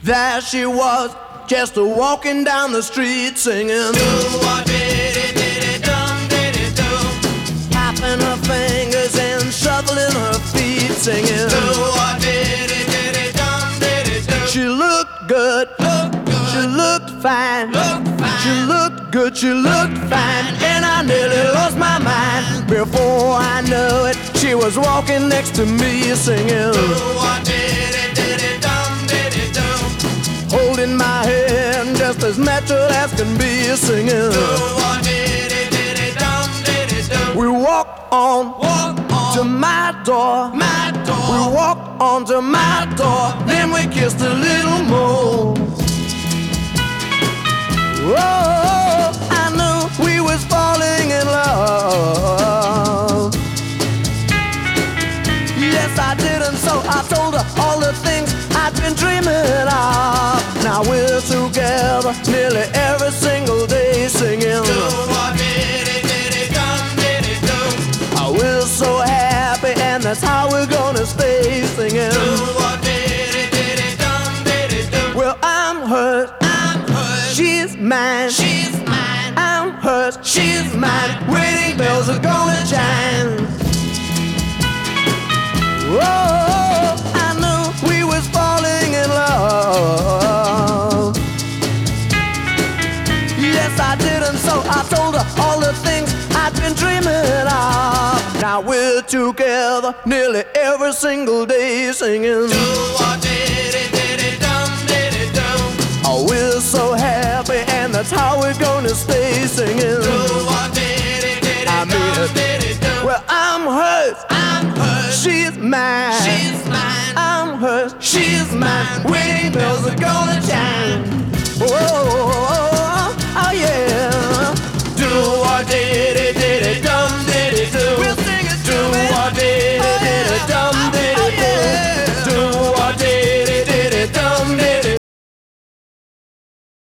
There she was, just walking down the street singing. Tapping her fingers and shuffling her feet singing. She looked good, she looked fine, she looked good, she looked fine, and I nearly lost my mind. Before I knew it, she was walking next to me singing. Holding my hand just as natural as can be singing. We walked on to my door. We walked on to my door. Then we kissed a little more. Oh, I knew we was falling in love. Yes, I did, and so I told her all the things I'd been dreaming of. Now we're together nearly every single day singing. We're so happy, and that's how we're gonna stay singing. Well, I'm hers, she's mine, I'm hers, she's mine. Wedding bells are gonna chime. Oh, I knew we was falling in love. Yes, I did, and so I told her all the things I'd been dreaming of. Now we're together nearly every single day singing. Oh, we're so happy, and that's how we're gonna stay singing. I mean it. Well, I'm hers, she's mine, I'm hers, she's mine. Wedding bells are gonna chime.